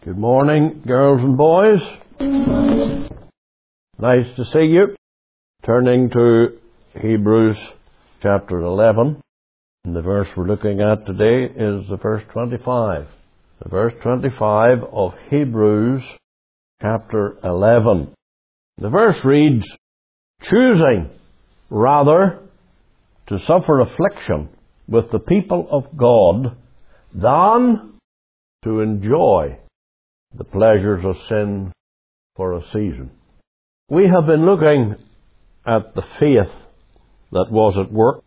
Good morning, girls and boys. Nice to see you. Turning to Hebrews chapter 11. And the verse we're looking at today is the verse 25. The verse 25 of Hebrews chapter 11. The verse reads, "Choosing rather to suffer affliction with the people of God than to enjoy the pleasures of sin for a season." We have been looking at the faith that was at work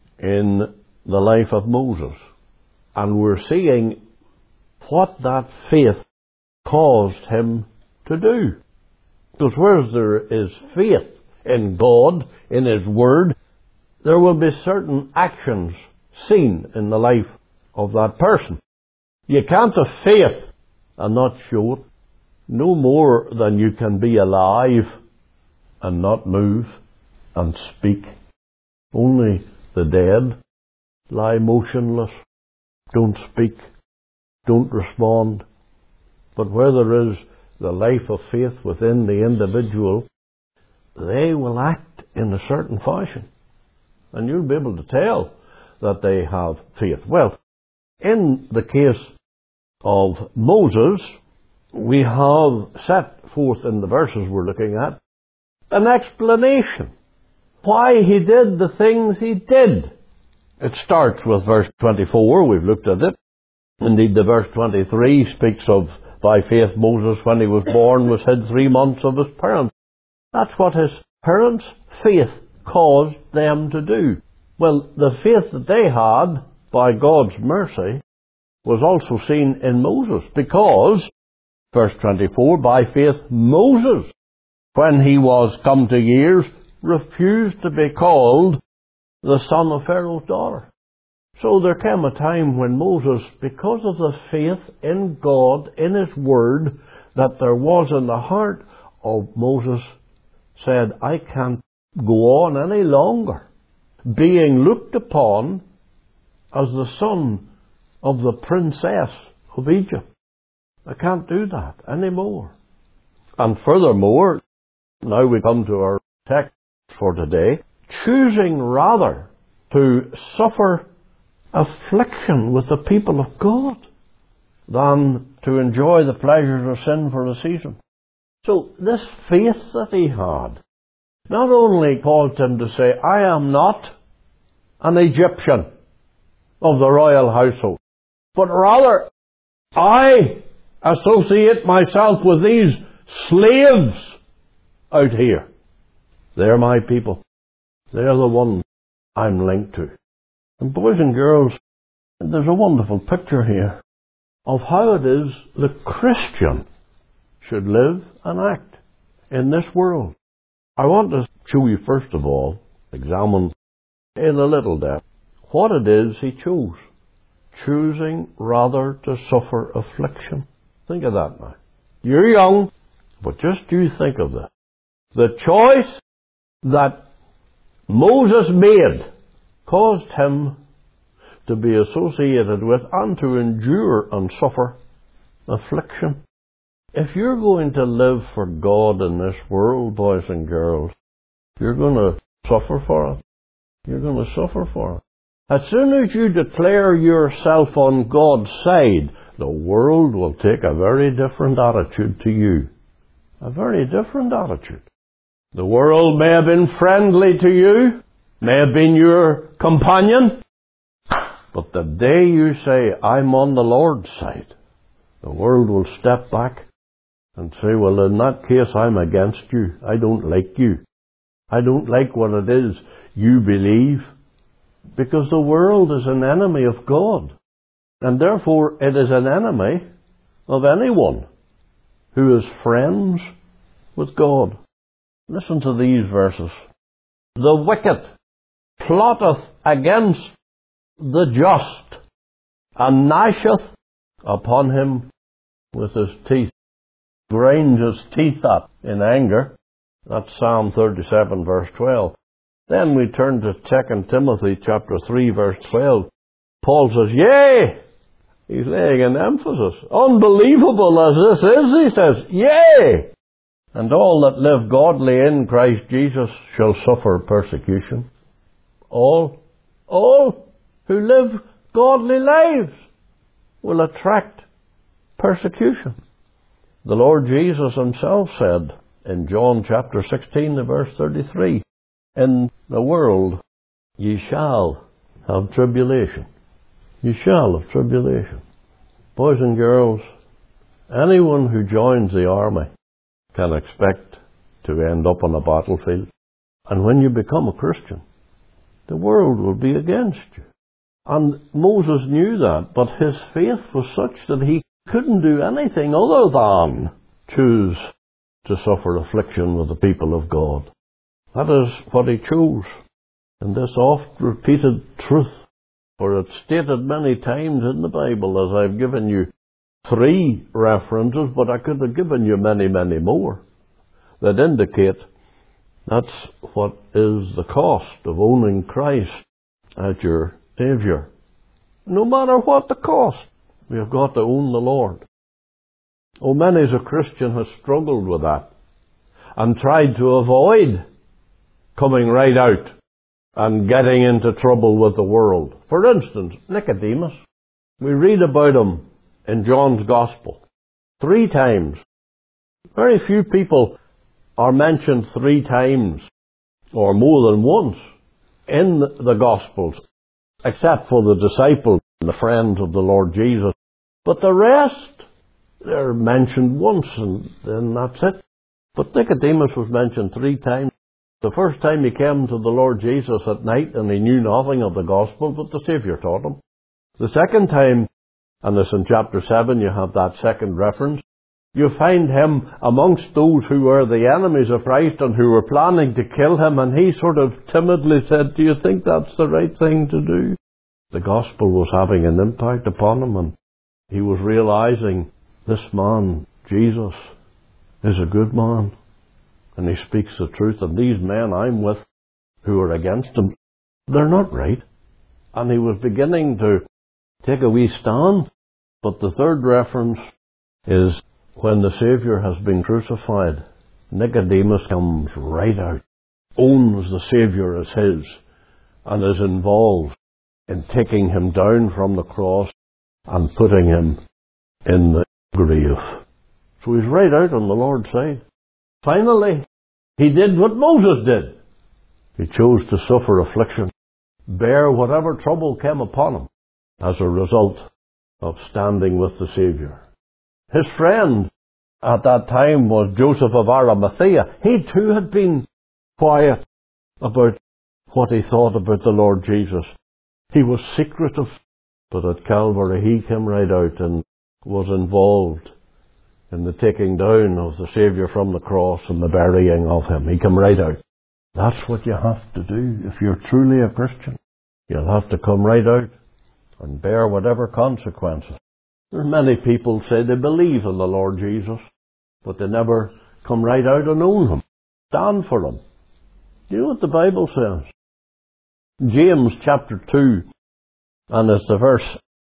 in the life of Moses, and we're seeing what that faith caused him to do. Because where there is faith in God, in His Word, there will be certain actions seen in the life of that person. You can't have faith and not show it, no more than you can be alive and not move and speak. Only the dead lie motionless, don't speak, don't respond. But where there is the life of faith within the individual, they will act in a certain fashion. And you'll be able to tell that they have faith. Well, in the case of Moses, we have set forth in the verses we're looking at an explanation why he did the things he did. It starts with verse 24, we've looked at it. Indeed, the verse 23 speaks of, by faith Moses, when he was born, was hid 3 months of his parents. That's what his parents' faith caused them to do. Well, the faith that they had, by God's mercy, was also seen in Moses, because, verse 24, by faith Moses, when he was come to years, refused to be called the son of Pharaoh's daughter. So there came a time when Moses, because of the faith in God, in His Word, that there was in the heart of Moses, said, I can't go on any longer being looked upon as the son of the princess of Egypt. I can't do that anymore. And furthermore, now we come to our text for today, choosing rather to suffer affliction with the people of God than to enjoy the pleasures of sin for a season. So this faith that he had not only caused him to say, I am not an Egyptian of the royal household, but rather I associate myself with these slaves out here. They're my people. They're the ones I'm linked to. And boys and girls, there's a wonderful picture here of how it is the Christian should live and act in this world. I want to show you, first of all, examine in a little depth what it is he chose. Choosing rather to suffer affliction. Think of that now. You're young, but just you think of this. The choice that Moses made caused him to be associated with and to endure and suffer affliction. If you're going to live for God in this world, boys and girls, you're going to suffer for it. You're going to suffer for it. As soon as you declare yourself on God's side, the world will take a very different attitude to you. A very different attitude. The world may have been friendly to you, may have been your companion, but the day you say, I'm on the Lord's side, the world will step back and say, well, in that case, I'm against you. I don't like you. I don't like what it is you believe. Because the world is an enemy of God. And therefore it is an enemy of anyone who is friends with God. Listen to these verses. The wicked plotteth against the just, and gnasheth upon him with his teeth. Grinds his teeth up in anger. That's Psalm 37 verse 12. Then we turn to 2 Timothy chapter 3 verse 12. Paul says, Yea, He's laying an emphasis. Unbelievable as this is, he says, yea! And all that live godly in Christ Jesus shall suffer persecution. All who live godly lives will attract persecution. The Lord Jesus himself said in John chapter 16, verse 33, in the world ye shall have tribulation. You shall have tribulation. Boys and girls, anyone who joins the army can expect to end up on a battlefield. And when you become a Christian, the world will be against you. And Moses knew that, but his faith was such that he couldn't do anything other than choose to suffer affliction with the people of God. That is what he chose. And this oft-repeated truth, for it's stated many times in the Bible, as I've given you 3 references, but I could have given you many, many more, that indicate that's what is the cost of owning Christ as your Saviour. No matter what the cost, we have got to own the Lord. Oh, many as a Christian has struggled with that and tried to avoid coming right out and getting into trouble with the world. For instance, Nicodemus. We read about him in John's Gospel 3 times. Very few people are mentioned 3 times or more than once in the Gospels, except for the disciples and the friends of the Lord Jesus. But the rest, they're mentioned once and then that's it. But Nicodemus was mentioned 3 times. The first time he came to the Lord Jesus at night and he knew nothing of the gospel, but the Saviour taught him. The second time, and this in chapter 7, you have that second reference, you find him amongst those who were the enemies of Christ and who were planning to kill him, and he sort of timidly said, do you think that's the right thing to do? The gospel was having an impact upon him, and he was realizing this man, Jesus, is a good man. And he speaks the truth, and these men I'm with who are against him, they're not right. And he was beginning to take a wee stand. But the third reference is when the Saviour has been crucified. Nicodemus comes right out, owns the Saviour as his, and is involved in taking him down from the cross and putting him in the grave. So he's right out on the Lord's side. Finally, he did what Moses did. He chose to suffer affliction, bear whatever trouble came upon him as a result of standing with the Saviour. His friend at that time was Joseph of Arimathea. He too had been quiet about what he thought about the Lord Jesus. He was secretive, but at Calvary he came right out and was involved in the taking down of the Saviour from the cross and the burying of him. He came right out. That's what you have to do if you're truly a Christian. You'll have to come right out and bear whatever consequences. There are many people say they believe in the Lord Jesus, but they never come right out and own him, stand for him. Do you know what the Bible says? James chapter 2, and it's the verse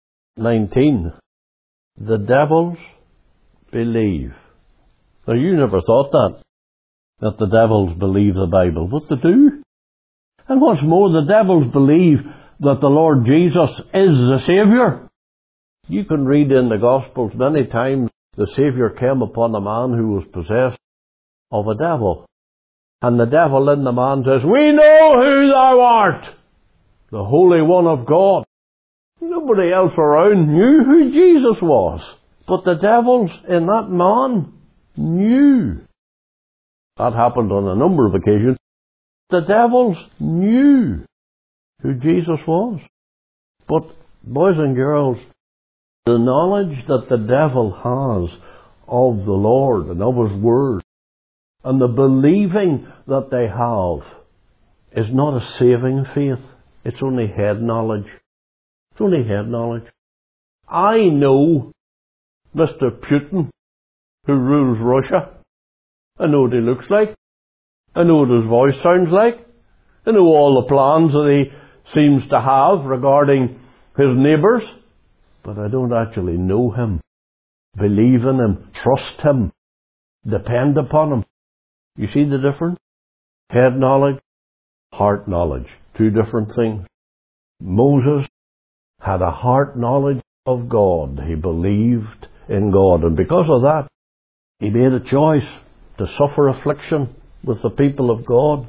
19. The devils believe. Now, you never thought that the devils believe the Bible, but they do. And what's more, the devils believe that the Lord Jesus is the Saviour. You can read in the Gospels many times the Saviour came upon a man who was possessed of a devil. And the devil in the man says, we know who thou art, the Holy One of God. Nobody else around knew who Jesus was. But the devils in that man knew. That happened on a number of occasions. The devils knew who Jesus was. But, boys and girls, the knowledge that the devil has of the Lord and of His Word, and the believing that they have, is not a saving faith. It's only head knowledge. It's only head knowledge. I know Mr. Putin, who rules Russia. I know what he looks like. I know what his voice sounds like. I know all the plans that he seems to have regarding his neighbours. but I don't actually know Him, believe in Him, trust Him, depend upon Him. You see the difference? Head knowledge, heart knowledge. Two different things. Moses had a heart knowledge of God. He believed in God. And because of that, he made a choice to suffer affliction with the people of God.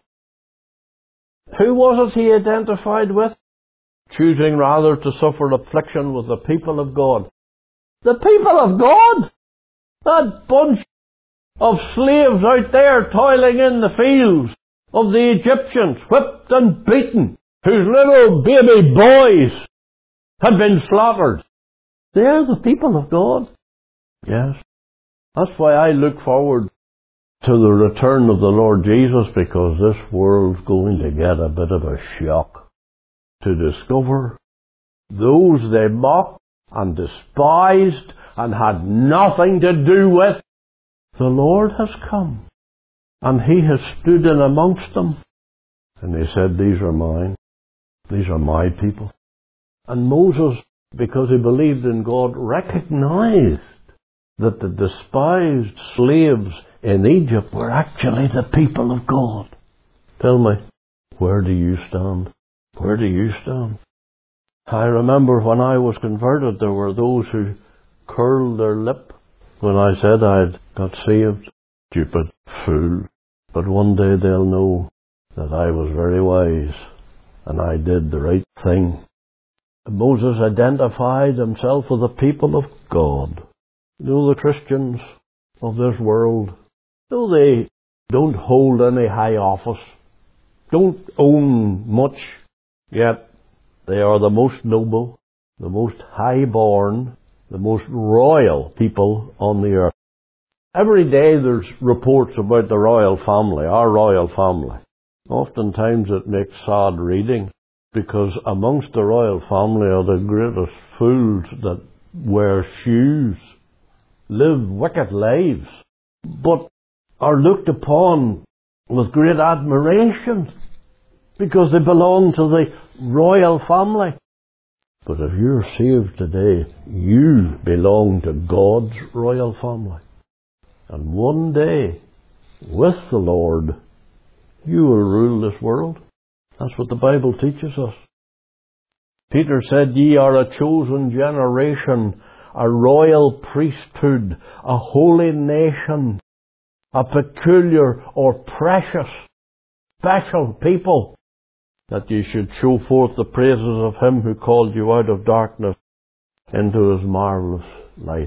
Who was it he identified with? Choosing rather to suffer affliction with the people of God. The people of God! That bunch of slaves out there toiling in the fields of the Egyptians, whipped and beaten, whose little baby boys had been slaughtered. They're the people of God. Yes. That's why I look forward to the return of the Lord Jesus, because this world's going to get a bit of a shock to discover those they mocked and despised and had nothing to do with. The Lord has come, and He has stood in amongst them, and He said, these are mine. These are my people. And Moses, because he believed in God, recognized that the despised slaves in Egypt were actually the people of God. Tell me, where do you stand? Where do you stand? I remember when I was converted, there were those who curled their lip when I said I'd got saved. Stupid fool. But one day they'll know that I was very wise and I did the right thing. Moses identified himself with the people of God. You know, the Christians of this world, though they don't hold any high office, don't own much, yet they are the most noble, the most high-born, the most royal people on the earth. Every day there's reports about the royal family, our royal family. Oftentimes it makes sad reading, because amongst the royal family are the greatest fools that wear shoes, live wicked lives, but are looked upon with great admiration because they belong to the royal family. But if you're saved today, you belong to God's royal family. And one day, with the Lord, you will rule this world. That's what the Bible teaches us. Peter said, ye are a chosen generation, a royal priesthood, a holy nation, a peculiar or precious, special people, that ye should show forth the praises of Him who called you out of darkness into His marvelous light.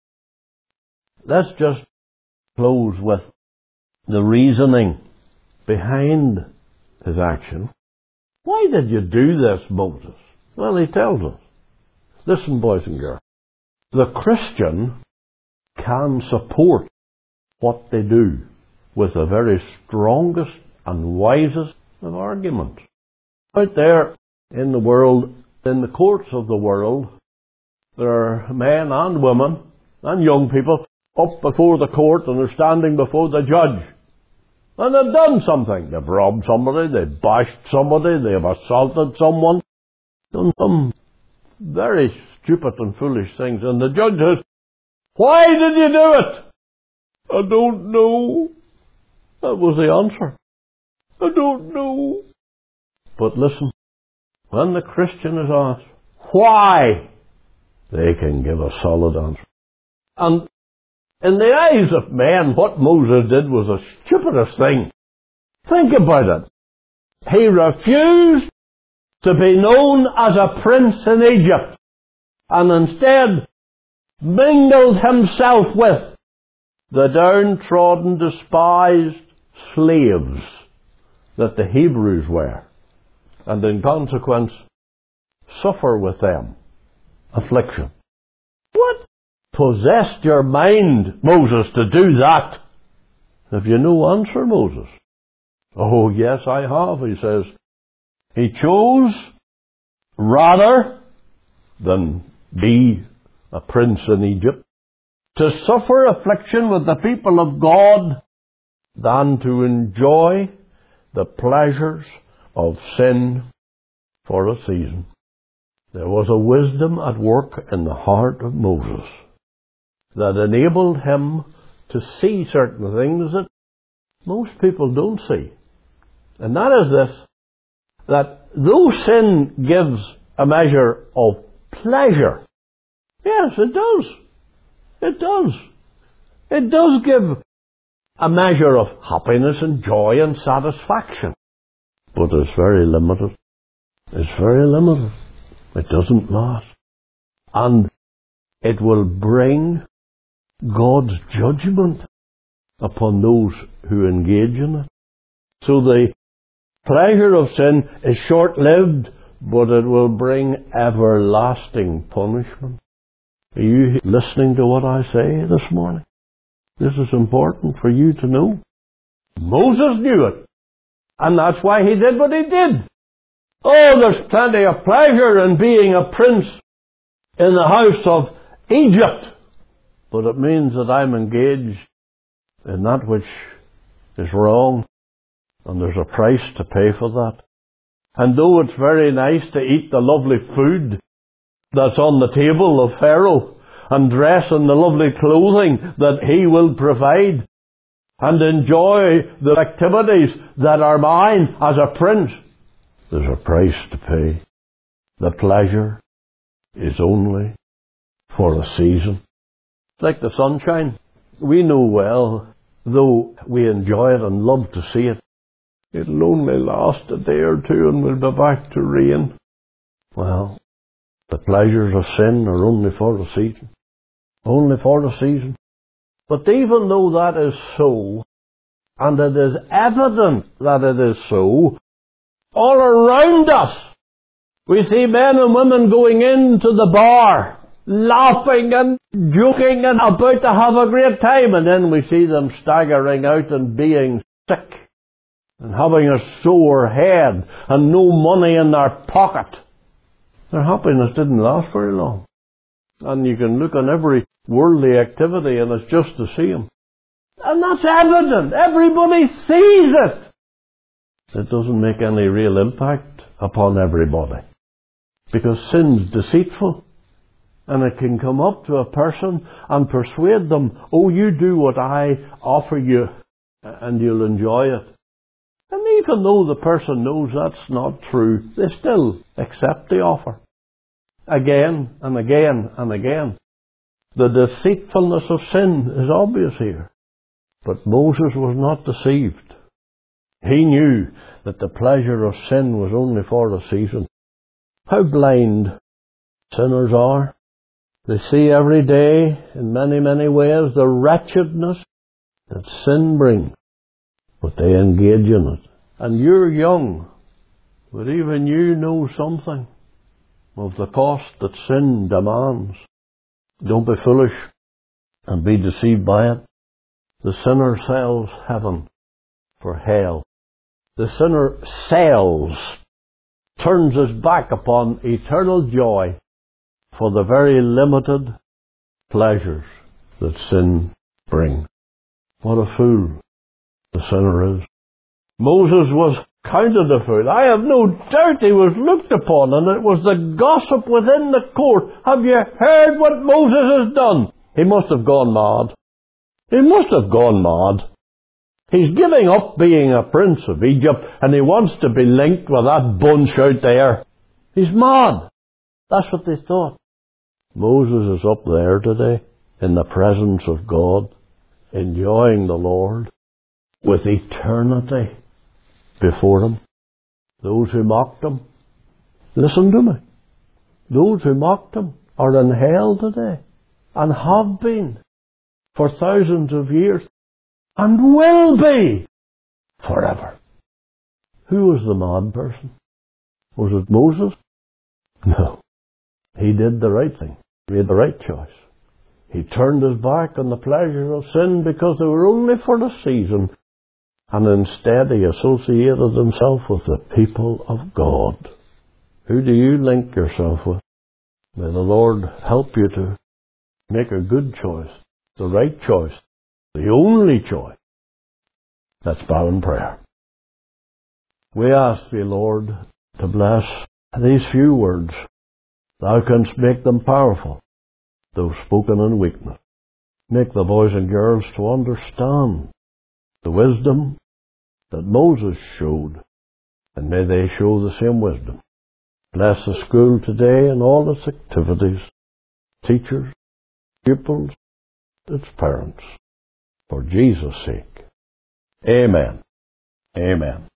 Let's just close with the reasoning behind His action. Why did you do this, Moses? Well, He tells us. Listen, boys and girls. The Christian can support what they do with the very strongest and wisest of arguments. Out there in the world, in the courts of the world, there are men and women and young people up before the court, and they're standing before the judge. And they've done something. They've robbed somebody, they've bashed somebody, they've assaulted someone, done some very stupid and foolish things. And the judge says, why did you do it? I don't know. That was the answer. I don't know. But listen, when the Christian is asked, why? They can give a solid answer. And in the eyes of men, what Moses did was the stupidest thing. Think about it. He refused to be known as a prince in Egypt, and instead mingled himself with the downtrodden, despised slaves that the Hebrews were, and in consequence suffer with them affliction. What possessed your mind, Moses, to do that? Have you no answer, Moses? Oh, yes, I have, he says. He chose, rather than be a prince in Egypt, to suffer affliction with the people of God than to enjoy the pleasures of sin for a season. There was a wisdom at work in the heart of Moses that enabled him to see certain things that most people don't see. And that is this, that though sin gives a measure of pleasure, yes, it does. It does. It does give a measure of happiness and joy and satisfaction. But it's very limited. It's very limited. It doesn't last. And it will bring God's judgment upon those who engage in it. So the pleasure of sin is short-lived, but it will bring everlasting punishment. Are you listening to what I say this morning? This is important for you to know. Moses knew it, and that's why he did what he did. Oh, there's plenty of pleasure in being a prince in the house of Egypt, but it means that I'm engaged in that which is wrong, and there's a price to pay for that. And though it's very nice to eat the lovely food that's on the table of Pharaoh, and dress in the lovely clothing that he will provide, and enjoy the activities that are mine as a prince, there's a price to pay. The pleasure is only for a season. It's like the sunshine. We know well, though we enjoy it and love to see it, it'll only last a day or two and we'll be back to rain. Well, the pleasures of sin are only for a season. Only for a season. But even though that is so, and it is evident that it is so, all around us, we see men and women going into the bar, laughing and joking and about to have a great time, and then we see them staggering out and being sick, and having a sore head, and no money in their pocket. Their happiness didn't last very long. And you can look on every worldly activity and it's just the same. And that's evident. Everybody sees it. It doesn't make any real impact upon everybody. Because sin's deceitful. And it can come up to a person and persuade them, oh, you do what I offer you and you'll enjoy it. And even though the person knows that's not true, they still accept the offer. Again and again and again. The deceitfulness of sin is obvious here. But Moses was not deceived. He knew that the pleasure of sin was only for a season. How blind sinners are. They see every day, in many, many ways, the wretchedness that sin brings. But they engage in it. And you're young, but even you know something of the cost that sin demands. Don't be foolish and be deceived by it. The sinner sells heaven for hell. The sinner sells, turns his back upon eternal joy for the very limited pleasures that sin brings. What a fool the sinner is. Moses was counted a fool. I have no doubt he was looked upon, and it was the gossip within the court. Have you heard what Moses has done? He must have gone mad. He must have gone mad. He's giving up being a prince of Egypt, and he wants to be linked with that bunch out there. He's mad. That's what they thought. Moses is up there today, in the presence of God, enjoying the Lord, with eternity before him. Those who mocked him, listen to me, those who mocked him are in hell today, and have been for thousands of years, and will be forever. Who was the mad person? Was it Moses? No. He did the right thing, made the right choice. He turned his back on the pleasures of sin because they were only for a season, and instead he associated himself with the people of God. Who do you link yourself with? May the Lord help you to make a good choice, the right choice, the only choice. Let's bow in prayer. We ask thee, Lord, to bless these few words Thou canst make them powerful, though spoken in weakness. Make the boys and girls to understand the wisdom that Moses showed, and may they show the same wisdom. Bless the school today and all its activities, teachers, pupils, its parents, for Jesus' sake. Amen. Amen.